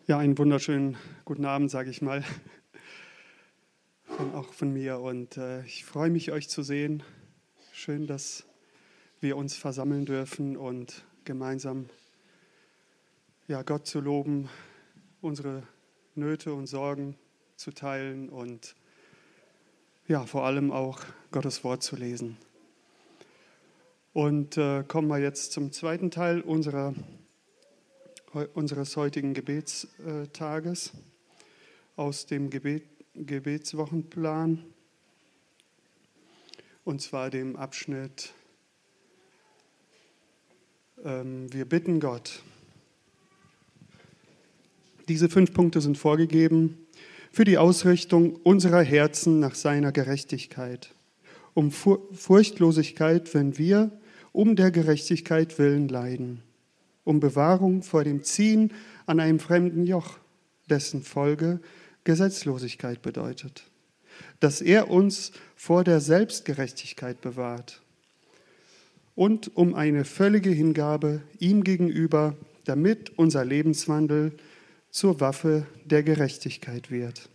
Ja, einen wunderschönen guten Abend, sage ich mal, auch von mir. Und ich freue mich, euch zu sehen. Schön, dass wir uns versammeln dürfen und gemeinsam Gott zu loben, unsere Nöte und Sorgen zu teilen und vor allem auch Gottes Wort zu lesen. Und kommen wir jetzt zum zweiten Teil unseres heutigen Gebetstages aus dem Gebetswochenplan, und zwar dem Abschnitt Wir bitten Gott. Diese 5 Punkte sind vorgegeben für die Ausrichtung unserer Herzen nach seiner Gerechtigkeit, um Furchtlosigkeit, wenn wir um der Gerechtigkeit willen leiden, um Bewahrung vor dem Ziehen an einem fremden Joch, dessen Folge Gesetzlosigkeit bedeutet, dass er uns vor der Selbstgerechtigkeit bewahrt, und um eine völlige Hingabe ihm gegenüber, damit unser Lebenswandel zur Waffe der Gerechtigkeit wird.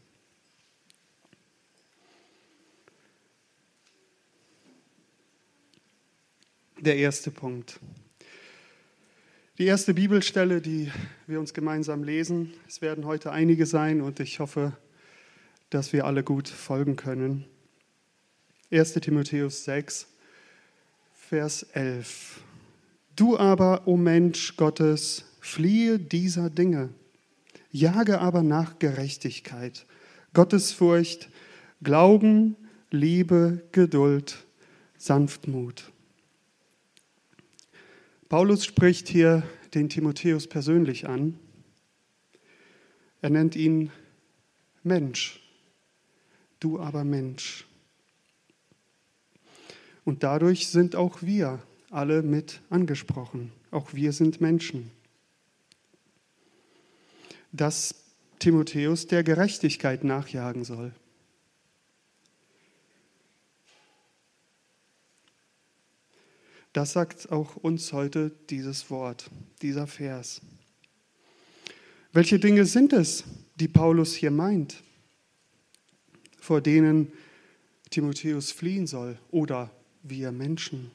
Der erste Punkt. Die erste Bibelstelle, die wir uns gemeinsam lesen, es werden heute einige sein und ich hoffe, dass wir alle gut folgen können. 1. Timotheus 6, Vers 11. Du aber, o Mensch Gottes, fliehe dieser Dinge, jage aber nach Gerechtigkeit, Gottesfurcht, Glauben, Liebe, Geduld, Sanftmut. Paulus spricht hier den Timotheus persönlich an. Er nennt ihn Mensch, du aber Mensch. Und dadurch sind auch wir alle mit angesprochen. Auch wir sind Menschen. Dass Timotheus der Gerechtigkeit nachjagen soll. Das sagt auch uns heute dieses Wort, dieser Vers. Welche Dinge sind es, die Paulus hier meint, vor denen Timotheus fliehen soll oder wir Menschen?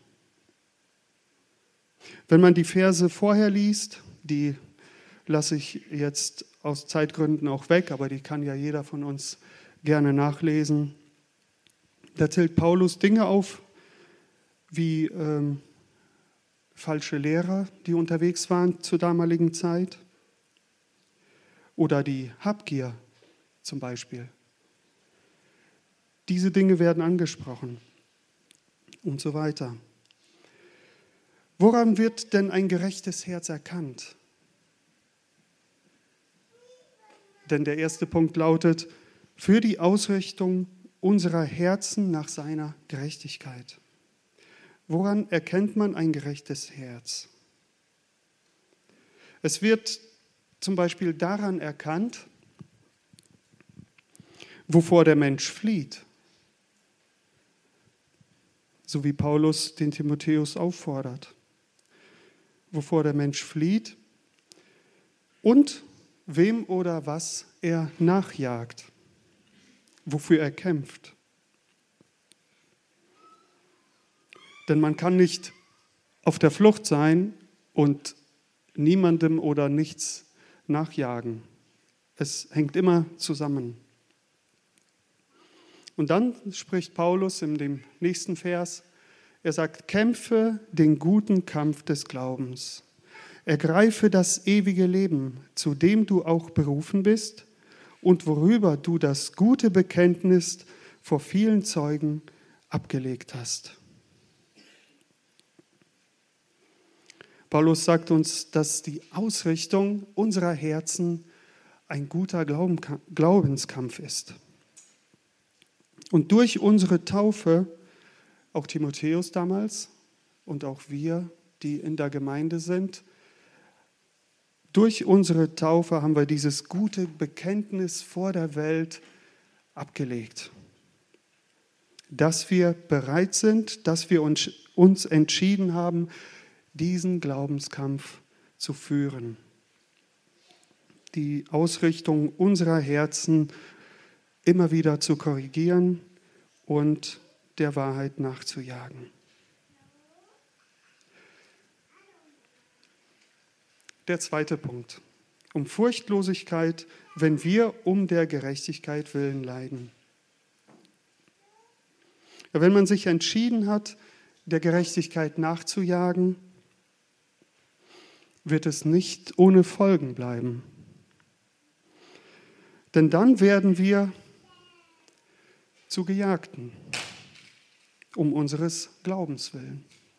Wenn man die Verse vorher liest, die lasse ich jetzt aus Zeitgründen auch weg, aber die kann ja jeder von uns gerne nachlesen. Da zählt Paulus Dinge auf, wie falsche Lehrer, die unterwegs waren zur damaligen Zeit, oder die Habgier zum Beispiel. Diese Dinge werden angesprochen und so weiter. Woran wird denn ein gerechtes Herz erkannt? Denn der erste Punkt lautet, für die Ausrichtung unserer Herzen nach seiner Gerechtigkeit. Woran erkennt man ein gerechtes Herz? Es wird zum Beispiel daran erkannt, wovor der Mensch flieht, so wie Paulus den Timotheus auffordert. Wovor der Mensch flieht und wem oder was er nachjagt, wofür er kämpft. Denn man kann nicht auf der Flucht sein und niemandem oder nichts nachjagen. Es hängt immer zusammen. Und dann spricht Paulus in dem nächsten Vers, er sagt, kämpfe den guten Kampf des Glaubens. Ergreife das ewige Leben, zu dem du auch berufen bist und worüber du das gute Bekenntnis vor vielen Zeugen abgelegt hast. Paulus sagt uns, dass die Ausrichtung unserer Herzen ein guter Glaubenskampf ist. Und durch unsere Taufe, auch Timotheus damals und auch wir, die in der Gemeinde sind, durch unsere Taufe haben wir dieses gute Bekenntnis vor der Welt abgelegt. Dass wir bereit sind, dass wir uns entschieden haben, diesen Glaubenskampf zu führen. die Ausrichtung unserer Herzen immer wieder zu korrigieren und der Wahrheit nachzujagen. Der zweite Punkt. Um Furchtlosigkeit, wenn wir um der Gerechtigkeit willen leiden. Ja, wenn man sich entschieden hat, der Gerechtigkeit nachzujagen, wird es nicht ohne Folgen bleiben. Denn dann werden wir zu Gejagten, um unseres Glaubens willen.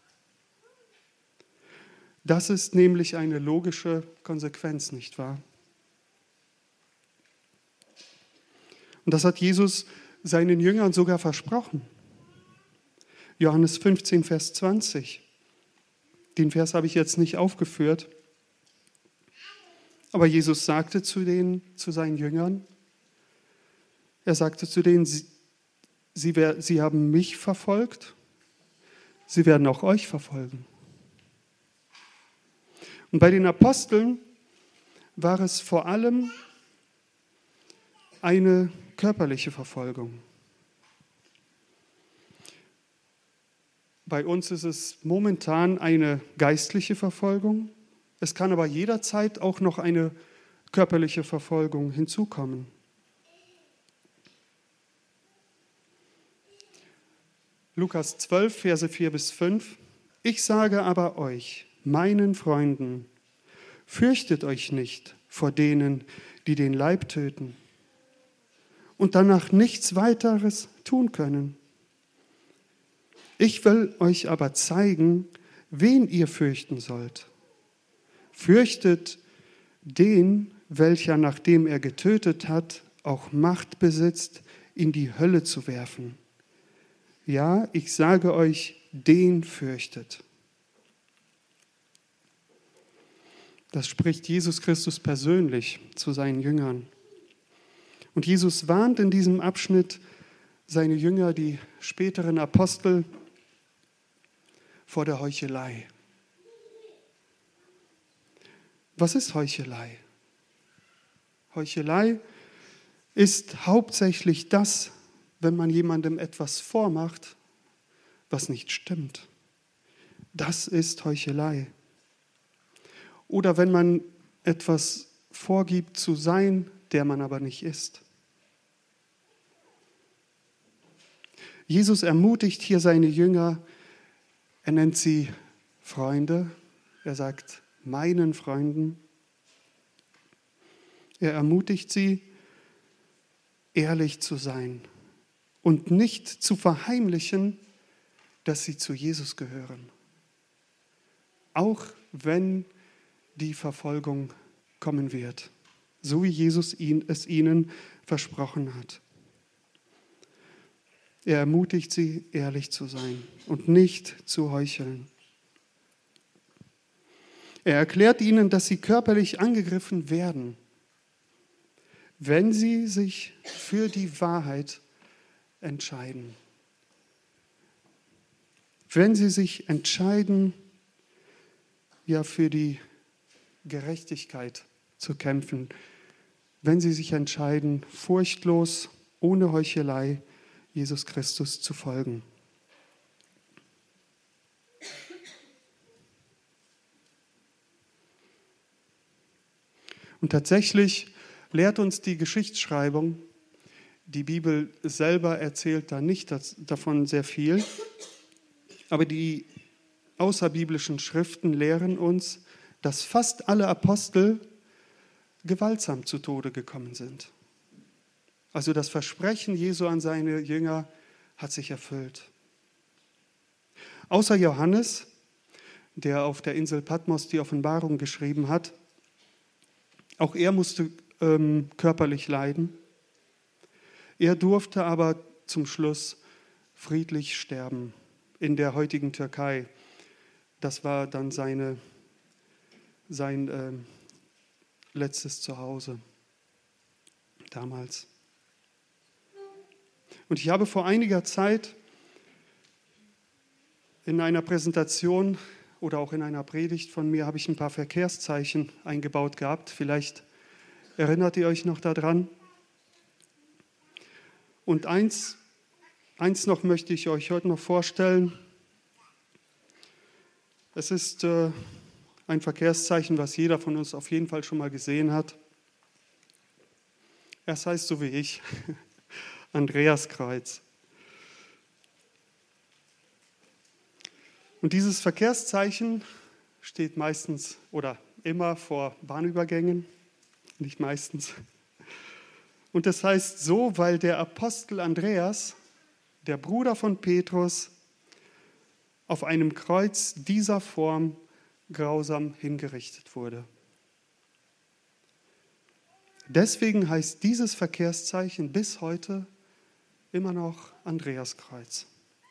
Das ist nämlich eine logische Konsequenz, nicht wahr? Und das hat Jesus seinen Jüngern sogar versprochen. Johannes 15, Vers 20. Den Vers habe ich jetzt nicht aufgeführt. Aber Jesus sagte zu seinen Jüngern, er sagte zu denen, sie haben mich verfolgt, sie werden auch euch verfolgen. Und bei den Aposteln war es vor allem eine körperliche Verfolgung. Bei uns ist es momentan eine geistliche Verfolgung. Es kann aber jederzeit auch noch eine körperliche Verfolgung hinzukommen. Lukas 12, Verse 4 bis 5. Ich sage aber euch, meinen Freunden, fürchtet euch nicht vor denen, die den Leib töten und danach nichts weiteres tun können. Ich will euch aber zeigen, wen ihr fürchten sollt. Fürchtet den, welcher, nachdem er getötet hat, auch Macht besitzt, in die Hölle zu werfen. Ja, ich sage euch, den fürchtet. Das spricht Jesus Christus persönlich zu seinen Jüngern. Und Jesus warnt in diesem Abschnitt seine Jünger, die späteren Apostel, vor der Heuchelei. Was ist Heuchelei? Heuchelei ist hauptsächlich das, wenn man jemandem etwas vormacht, was nicht stimmt. Das ist Heuchelei. Oder wenn man etwas vorgibt zu sein, der man aber nicht ist. Jesus ermutigt hier seine Jünger, er nennt sie Freunde, er sagt meinen Freunden. Er ermutigt sie, ehrlich zu sein und nicht zu verheimlichen, dass sie zu Jesus gehören. Auch wenn die Verfolgung kommen wird, so wie Jesus es ihnen versprochen hat. Er ermutigt sie, ehrlich zu sein und nicht zu heucheln. Er erklärt ihnen, dass sie körperlich angegriffen werden, wenn sie sich für die Wahrheit entscheiden. Wenn sie sich entscheiden, ja für die Gerechtigkeit zu kämpfen, wenn sie sich entscheiden, furchtlos, ohne Heuchelei, Jesus Christus zu folgen. Und tatsächlich lehrt uns die Geschichtsschreibung, die Bibel selber erzählt da nicht davon sehr viel, aber die außerbiblischen Schriften lehren uns, dass fast alle Apostel gewaltsam zu Tode gekommen sind. Also das Versprechen Jesu an seine Jünger hat sich erfüllt. Außer Johannes, der auf der Insel Patmos die Offenbarung geschrieben hat, auch er musste körperlich leiden. Er durfte aber zum Schluss friedlich sterben in der heutigen Türkei. Das war dann sein letztes Zuhause damals. Und ich habe vor einiger Zeit in einer Präsentation oder auch in einer Predigt von mir habe ich ein paar Verkehrszeichen eingebaut gehabt. Vielleicht Erinnert ihr euch noch daran? Und eins noch möchte ich euch heute noch vorstellen. Es ist ein Verkehrszeichen, was jeder von uns auf jeden Fall schon mal gesehen hat. Es heißt so wie ich, Andreaskreuz. Und dieses Verkehrszeichen steht meistens oder immer vor Bahnübergängen, nicht meistens. Und das heißt so, weil der Apostel Andreas, der Bruder von Petrus, auf einem Kreuz dieser Form grausam hingerichtet wurde. Deswegen heißt dieses Verkehrszeichen bis heute immer noch Andreaskreuz.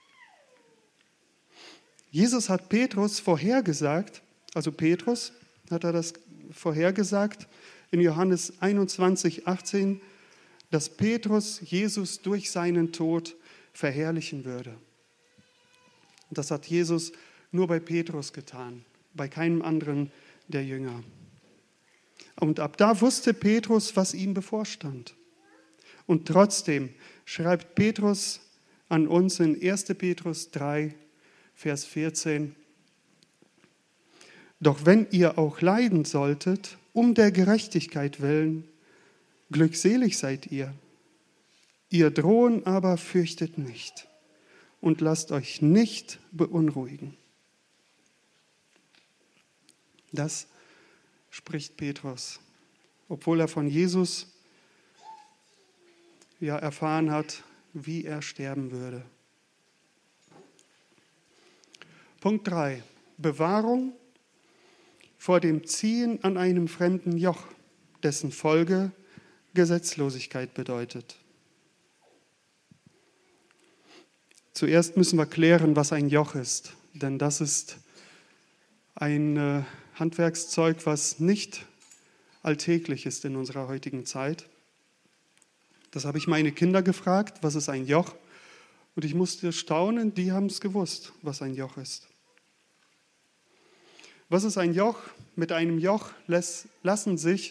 Jesus hat Petrus vorhergesagt, also Petrus hat er das vorhergesagt in Johannes 21,18, dass Petrus Jesus durch seinen Tod verherrlichen würde. Und das hat Jesus nur bei Petrus getan, bei keinem anderen der Jünger. Und ab da wusste Petrus, was ihm bevorstand. Und trotzdem schreibt Petrus an uns in 1. Petrus 3, Vers 14, doch wenn ihr auch leiden solltet, um der Gerechtigkeit willen, glückselig seid ihr. Ihr Drohen aber fürchtet nicht und lasst euch nicht beunruhigen. Das spricht Petrus, obwohl er von Jesus erfahren hat, wie er sterben würde. Punkt 3. Bewahrung vor dem Ziehen an einem fremden Joch, dessen Folge Gesetzlosigkeit bedeutet. Zuerst müssen wir klären, was ein Joch ist, denn das ist ein Handwerkszeug, was nicht alltäglich ist in unserer heutigen Zeit. Das habe ich meine Kinder gefragt, was ist ein Joch? Und ich musste staunen, die haben es gewusst, was ein Joch ist. Was ist ein Joch? Mit einem Joch lassen sich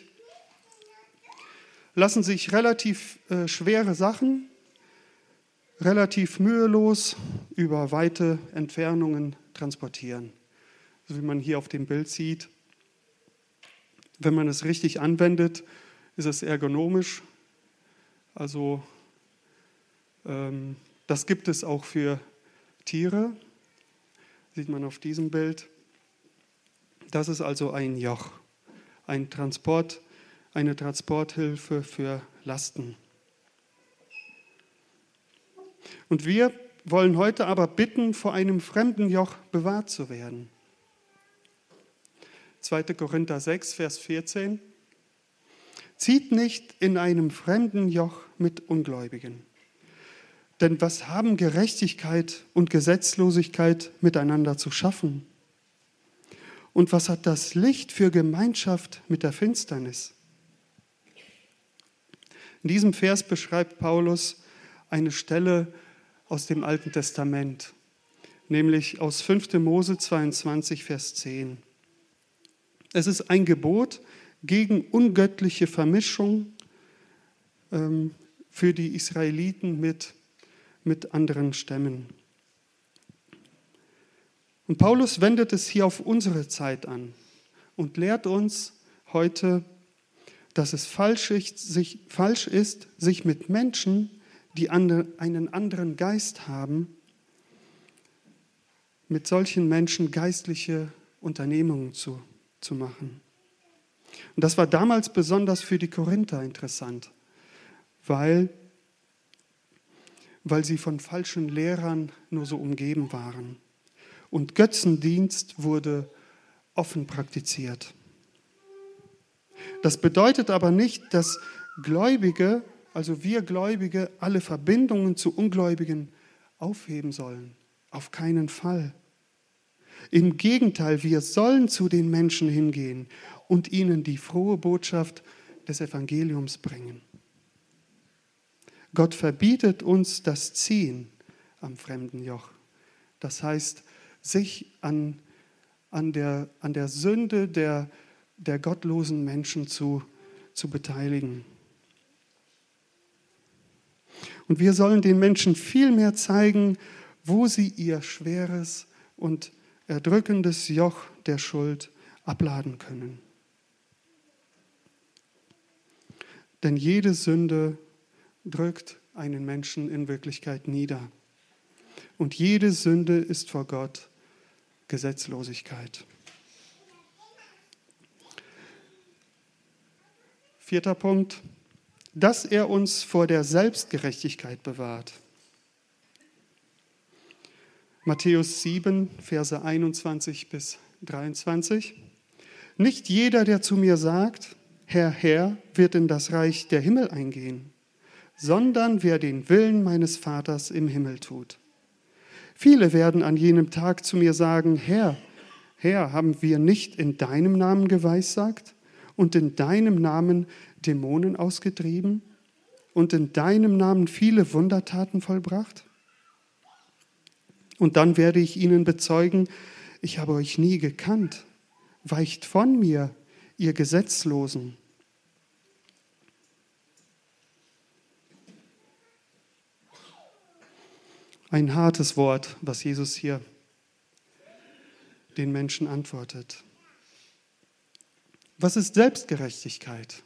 relativ schwere Sachen relativ mühelos über weite Entfernungen transportieren. So wie man hier auf dem Bild sieht. Wenn man es richtig anwendet, ist es ergonomisch. Also das gibt es auch für Tiere, sieht man auf diesem Bild. Das ist also ein Joch, eine Transporthilfe für Lasten. Und wir wollen heute aber bitten, vor einem fremden Joch bewahrt zu werden. 2. Korinther 6, Vers 14. Zieht nicht in einem fremden Joch mit Ungläubigen. Denn was haben Gerechtigkeit und Gesetzlosigkeit miteinander zu schaffen? Und was hat das Licht für Gemeinschaft mit der Finsternis? In diesem Vers beschreibt Paulus eine Stelle aus dem Alten Testament, nämlich aus 5. Mose 22, Vers 10. Es ist ein Gebot gegen ungöttliche Vermischung für die Israeliten mit anderen Stämmen. Und Paulus wendet es hier auf unsere Zeit an und lehrt uns heute, dass es falsch ist, sich mit Menschen, die einen anderen Geist haben, mit solchen Menschen geistliche Unternehmungen zu machen. Und das war damals besonders für die Korinther interessant, weil sie von falschen Lehrern nur so umgeben waren. Und Götzendienst wurde offen praktiziert. Das bedeutet aber nicht, dass Gläubige, also wir Gläubige, alle Verbindungen zu Ungläubigen aufheben sollen. Auf keinen Fall. Im Gegenteil, wir sollen zu den Menschen hingehen und ihnen die frohe Botschaft des Evangeliums bringen. Gott verbietet uns das Ziehen am fremden Joch. Das heißt, sich an der Sünde der gottlosen Menschen zu zu beteiligen. Und wir sollen den Menschen viel mehr zeigen, wo sie ihr schweres und erdrückendes Joch der Schuld abladen können. Denn jede Sünde drückt einen Menschen in Wirklichkeit nieder. Und jede Sünde ist vor Gott Gesetzlosigkeit. 4. Punkt, dass er uns vor der Selbstgerechtigkeit bewahrt. Matthäus 7, Verse 21 bis 23. Nicht jeder, der zu mir sagt, Herr, Herr, wird in das Reich der Himmel eingehen, sondern wer den Willen meines Vaters im Himmel tut. Viele werden an jenem Tag zu mir sagen, Herr, Herr, haben wir nicht in deinem Namen geweissagt und in deinem Namen Dämonen ausgetrieben und in deinem Namen viele Wundertaten vollbracht? Und dann werde ich ihnen bezeugen, ich habe euch nie gekannt. Weicht von mir, ihr Gesetzlosen. Ein hartes Wort, was Jesus hier den Menschen antwortet. Was ist Selbstgerechtigkeit?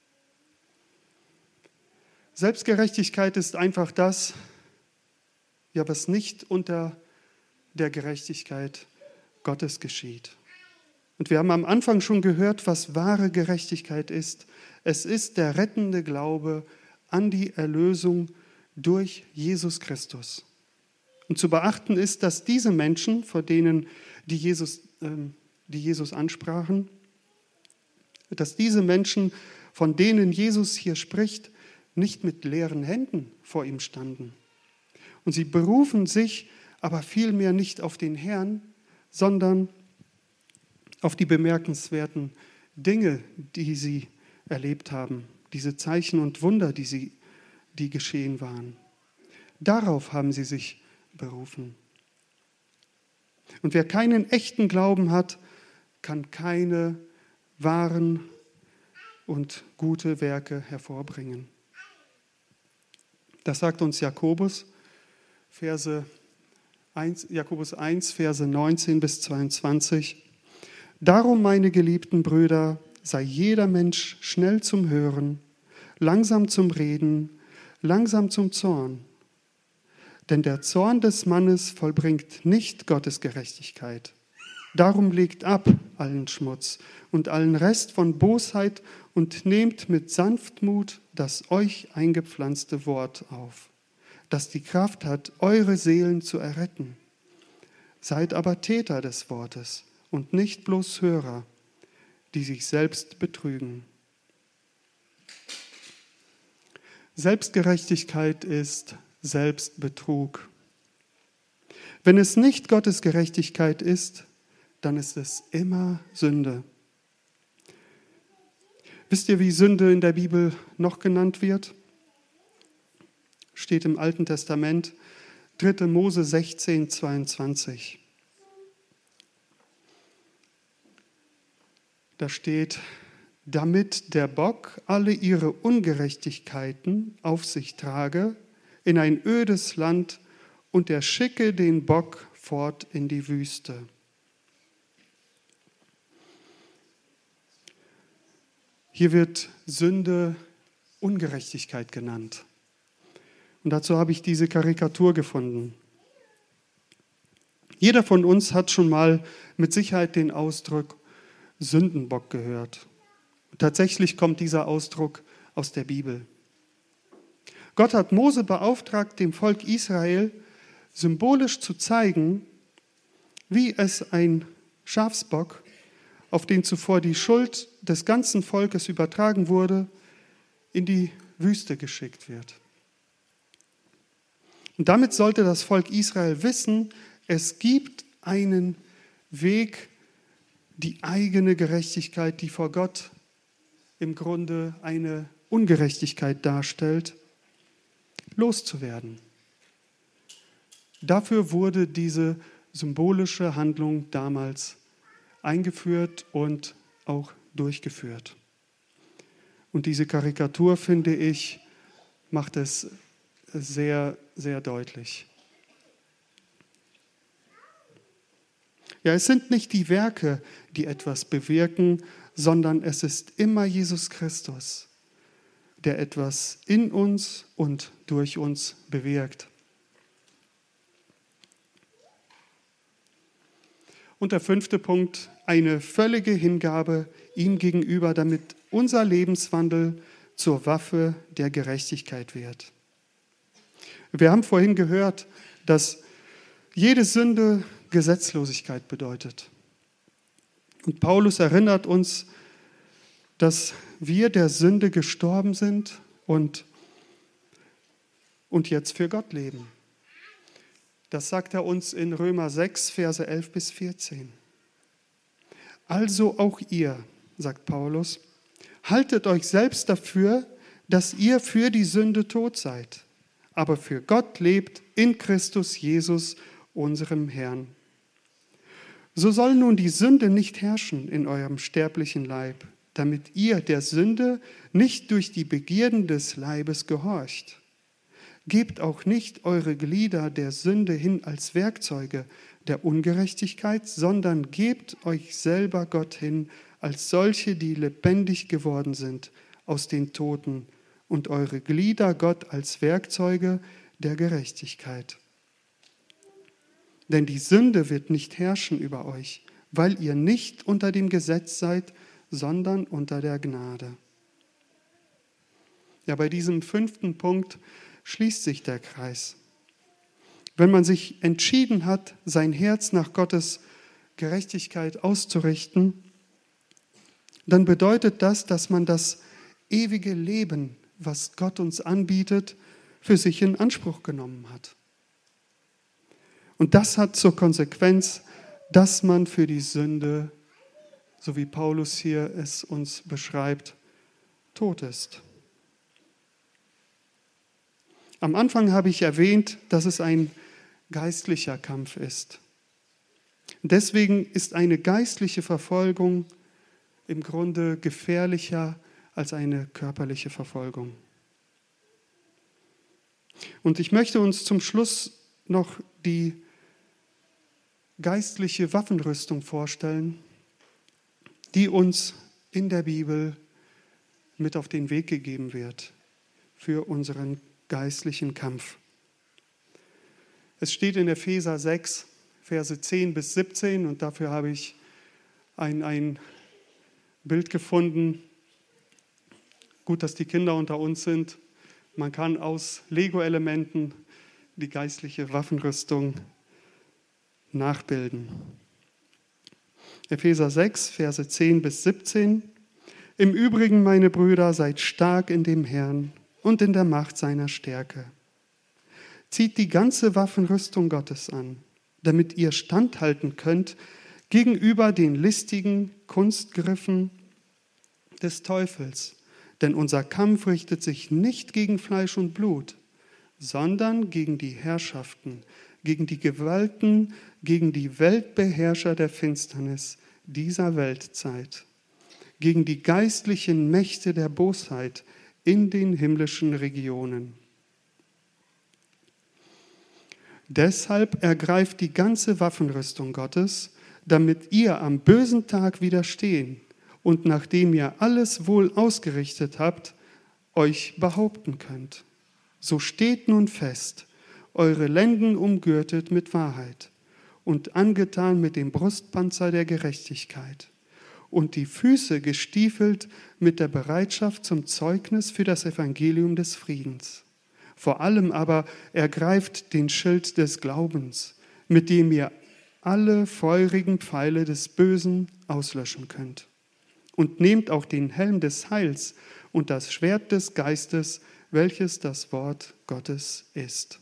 Selbstgerechtigkeit ist einfach das, ja, was nicht unter der Gerechtigkeit Gottes geschieht. Und wir haben am Anfang schon gehört, was wahre Gerechtigkeit ist. Es ist der rettende Glaube an die Erlösung durch Jesus Christus. Und zu beachten ist, dass diese Menschen, vor denen die Jesus ansprachen, dass diese Menschen, von denen Jesus hier spricht, nicht mit leeren Händen vor ihm standen. Und sie berufen sich aber vielmehr nicht auf den Herrn, sondern auf die bemerkenswerten Dinge, die sie erlebt haben, diese Zeichen und Wunder, die geschehen waren. Darauf haben sie sich berufen. Und wer keinen echten Glauben hat, kann keine wahren und gute Werke hervorbringen. Das sagt uns Jakobus 1, Verse 19 bis 22. Darum, meine geliebten Brüder, sei jeder Mensch schnell zum Hören, langsam zum Reden, langsam zum Zorn. Denn der Zorn des Mannes vollbringt nicht Gottes Gerechtigkeit. Darum legt ab allen Schmutz und allen Rest von Bosheit und nehmt mit Sanftmut das euch eingepflanzte Wort auf, das die Kraft hat, eure Seelen zu erretten. Seid aber Täter des Wortes und nicht bloß Hörer, die sich selbst betrügen. Selbstgerechtigkeit ist Selbstbetrug. Wenn es nicht Gottes Gerechtigkeit ist, dann ist es immer Sünde. Wisst ihr, wie Sünde in der Bibel noch genannt wird? Steht im Alten Testament, 3. Mose 16, 22. Da steht, damit der Bock alle ihre Ungerechtigkeiten auf sich trage in ein ödes Land und er schicke den Bock fort in die Wüste. Hier wird Sünde Ungerechtigkeit genannt. Und dazu habe ich diese Karikatur gefunden. Jeder von uns hat schon mal mit Sicherheit den Ausdruck Sündenbock gehört. Und tatsächlich kommt dieser Ausdruck aus der Bibel. Gott hat Mose beauftragt, dem Volk Israel symbolisch zu zeigen, wie es ein Schafsbock, auf den zuvor die Schuld des ganzen Volkes übertragen wurde, in die Wüste geschickt wird. Und damit sollte das Volk Israel wissen, es gibt einen Weg, die eigene Gerechtigkeit, die vor Gott im Grunde eine Ungerechtigkeit darstellt, loszuwerden. Dafür wurde diese symbolische Handlung damals eingeführt und auch durchgeführt. Und diese Karikatur, finde ich, macht es sehr, sehr deutlich. Ja, es sind nicht die Werke, die etwas bewirken, sondern es ist immer Jesus Christus, der etwas in uns und durch uns bewirkt. Und der 5. Punkt, eine völlige Hingabe ihm gegenüber, damit unser Lebenswandel zur Waffe der Gerechtigkeit wird. Wir haben vorhin gehört, dass jede Sünde Gesetzlosigkeit bedeutet. Und Paulus erinnert uns, dass wir der Sünde gestorben sind und jetzt für Gott leben. Das sagt er uns in Römer 6, Verse 11 bis 14. Also auch ihr, sagt Paulus, haltet euch selbst dafür, dass ihr für die Sünde tot seid, aber für Gott lebt in Christus Jesus, unserem Herrn. So soll nun die Sünde nicht herrschen in eurem sterblichen Leib, damit ihr der Sünde nicht durch die Begierden des Leibes gehorcht. Gebt auch nicht eure Glieder der Sünde hin als Werkzeuge der Ungerechtigkeit, sondern gebt euch selber Gott hin als solche, die lebendig geworden sind aus den Toten, und eure Glieder Gott als Werkzeuge der Gerechtigkeit. Denn die Sünde wird nicht herrschen über euch, weil ihr nicht unter dem Gesetz seid, sondern unter der Gnade. Ja, bei diesem 5. Punkt schließt sich der Kreis. Wenn man sich entschieden hat, sein Herz nach Gottes Gerechtigkeit auszurichten, dann bedeutet das, dass man das ewige Leben, was Gott uns anbietet, für sich in Anspruch genommen hat. Und das hat zur Konsequenz, dass man für die Sünde, so wie Paulus hier es uns beschreibt, tot ist. Am Anfang habe ich erwähnt, dass es ein geistlicher Kampf ist. Deswegen ist eine geistliche Verfolgung im Grunde gefährlicher als eine körperliche Verfolgung. Und ich möchte uns zum Schluss noch die geistliche Waffenrüstung vorstellen, die uns in der Bibel mit auf den Weg gegeben wird für unseren geistlichen Kampf. Es steht in Epheser 6, Verse 10 bis 17 und dafür habe ich ein Bild gefunden. Gut, dass die Kinder unter uns sind. Man kann aus Lego-Elementen die geistliche Waffenrüstung nachbilden. Epheser 6, Verse 10 bis 17. Im Übrigen, meine Brüder, seid stark in dem Herrn und in der Macht seiner Stärke. Zieht die ganze Waffenrüstung Gottes an, damit ihr standhalten könnt gegenüber den listigen Kunstgriffen des Teufels. Denn unser Kampf richtet sich nicht gegen Fleisch und Blut, sondern gegen die Herrschaften, gegen die Gewalten, gegen die Weltbeherrscher der Finsternis dieser Weltzeit, gegen die geistlichen Mächte der Bosheit in den himmlischen Regionen. Deshalb ergreift die ganze Waffenrüstung Gottes, damit ihr am bösen Tag widerstehen und nachdem ihr alles wohl ausgerichtet habt, euch behaupten könnt. So steht nun fest, eure Lenden umgürtet mit Wahrheit und angetan mit dem Brustpanzer der Gerechtigkeit und die Füße gestiefelt mit der Bereitschaft zum Zeugnis für das Evangelium des Friedens. Vor allem aber ergreift den Schild des Glaubens, mit dem ihr alle feurigen Pfeile des Bösen auslöschen könnt. Und nehmt auch den Helm des Heils und das Schwert des Geistes, welches das Wort Gottes ist.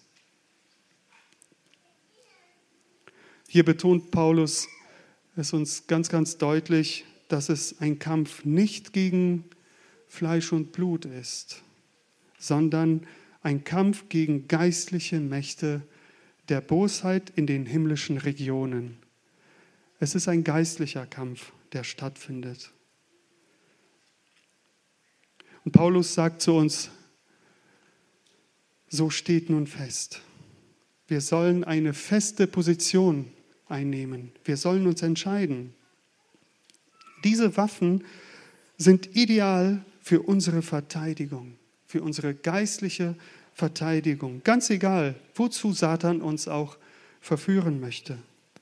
Hier betont Paulus es uns ganz, ganz deutlich, dass es ein Kampf nicht gegen Fleisch und Blut ist, sondern ein Kampf gegen geistliche Mächte der Bosheit in den himmlischen Regionen. Es ist ein geistlicher Kampf, der stattfindet. Und Paulus sagt zu uns, so steht nun fest. Wir sollen eine feste Position einnehmen. Wir sollen uns entscheiden. Diese Waffen sind ideal für unsere Verteidigung, für unsere geistliche Verteidigung. Ganz egal, wozu Satan uns auch verführen möchte.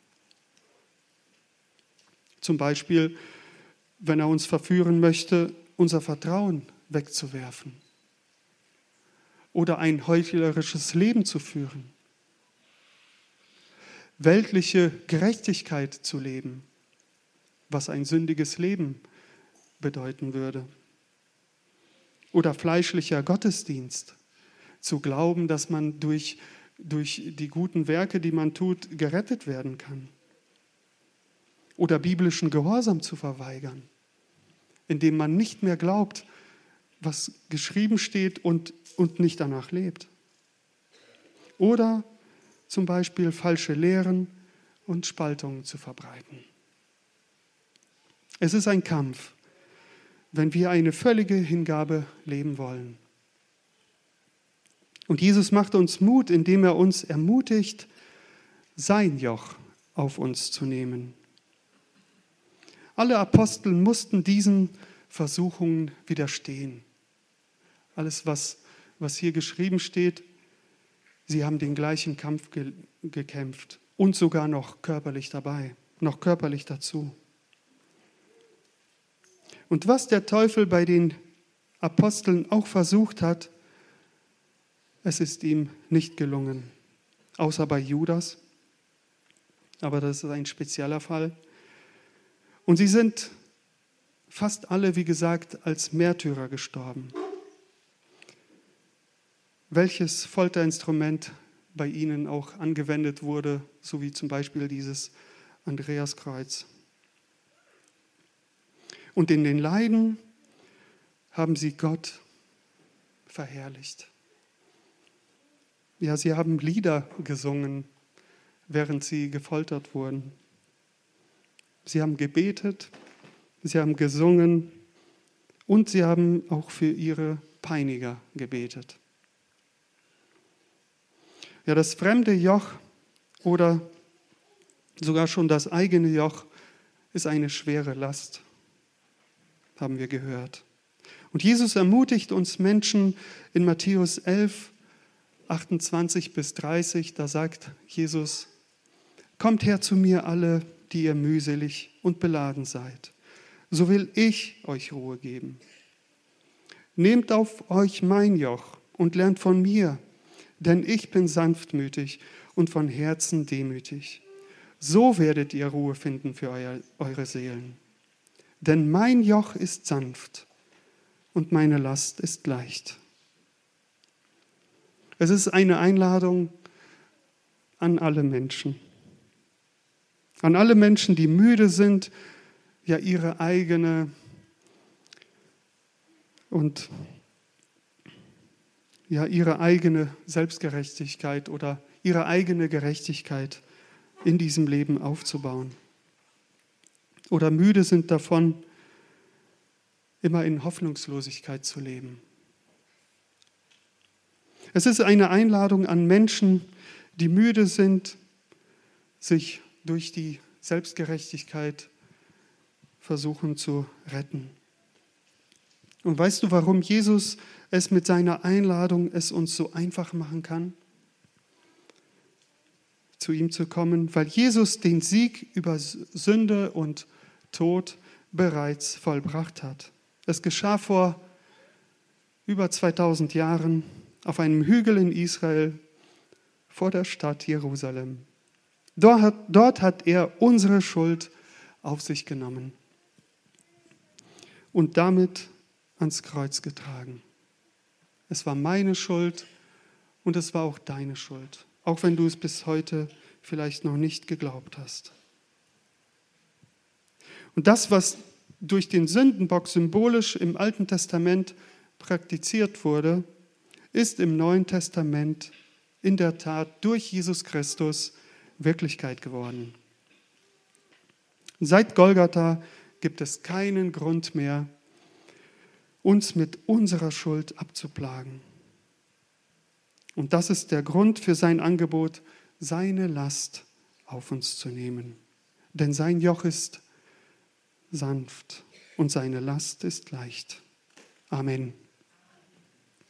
Zum Beispiel, wenn er uns verführen möchte, unser Vertrauen wegzuwerfen oder ein heuchlerisches Leben zu führen, weltliche Gerechtigkeit zu leben, was ein sündiges Leben bedeuten würde, oder fleischlicher Gottesdienst, zu glauben, dass man durch die guten Werke, die man tut, gerettet werden kann, oder biblischen Gehorsam zu verweigern, indem man nicht mehr glaubt, was geschrieben steht und nicht danach lebt. Oder zum Beispiel falsche Lehren und Spaltungen zu verbreiten. Es ist ein Kampf, wenn wir eine völlige Hingabe leben wollen. Und Jesus macht uns Mut, indem er uns ermutigt, sein Joch auf uns zu nehmen. Alle Apostel mussten diesen Versuchungen widerstehen. Alles, was hier geschrieben steht, sie haben den gleichen Kampf gekämpft und sogar noch körperlich dazu. Und was der Teufel bei den Aposteln auch versucht hat, es ist ihm nicht gelungen, außer bei Judas, aber das ist ein spezieller Fall. Und sie sind fast alle, wie gesagt, als Märtyrer gestorben. Welches Folterinstrument bei ihnen auch angewendet wurde, so wie zum Beispiel dieses Andreaskreuz. Und in den Leiden haben sie Gott verherrlicht. Ja, sie haben Lieder gesungen, während sie gefoltert wurden. Sie haben gebetet, sie haben gesungen und sie haben auch für ihre Peiniger gebetet. Ja, das fremde Joch oder sogar schon das eigene Joch ist eine schwere Last, haben wir gehört. Und Jesus ermutigt uns Menschen in Matthäus 11, 28 bis 30, da sagt Jesus, kommt her zu mir alle, die ihr mühselig und beladen seid, so will ich euch Ruhe geben. Nehmt auf euch mein Joch und lernt von mir, denn ich bin sanftmütig und von Herzen demütig. So werdet ihr Ruhe finden für eure Seelen. Denn mein Joch ist sanft und meine Last ist leicht. Es ist eine Einladung an alle Menschen. An alle Menschen, die müde sind, ja ihre eigene Selbstgerechtigkeit oder ihre eigene Gerechtigkeit in diesem Leben aufzubauen. Oder müde sind davon, immer in Hoffnungslosigkeit zu leben. Es ist eine Einladung an Menschen, die müde sind, sich durch die Selbstgerechtigkeit versuchen zu retten. Und weißt du, warum Jesus es mit seiner Einladung es uns so einfach machen kann, zu ihm zu kommen? Weil Jesus den Sieg über Sünde und Tod bereits vollbracht hat. Es geschah vor über 2000 Jahren auf einem Hügel in Israel vor der Stadt Jerusalem. Dort hat er unsere Schuld auf sich genommen und damit ans Kreuz getragen. Es war meine Schuld und es war auch deine Schuld, auch wenn du es bis heute vielleicht noch nicht geglaubt hast. Und das, was durch den Sündenbock symbolisch im Alten Testament praktiziert wurde, ist im Neuen Testament in der Tat durch Jesus Christus Wirklichkeit geworden. Seit Golgatha gibt es keinen Grund mehr, uns mit unserer Schuld abzuplagen. Und das ist der Grund für sein Angebot, seine Last auf uns zu nehmen. Denn sein Joch ist sanft und seine Last ist leicht. Amen.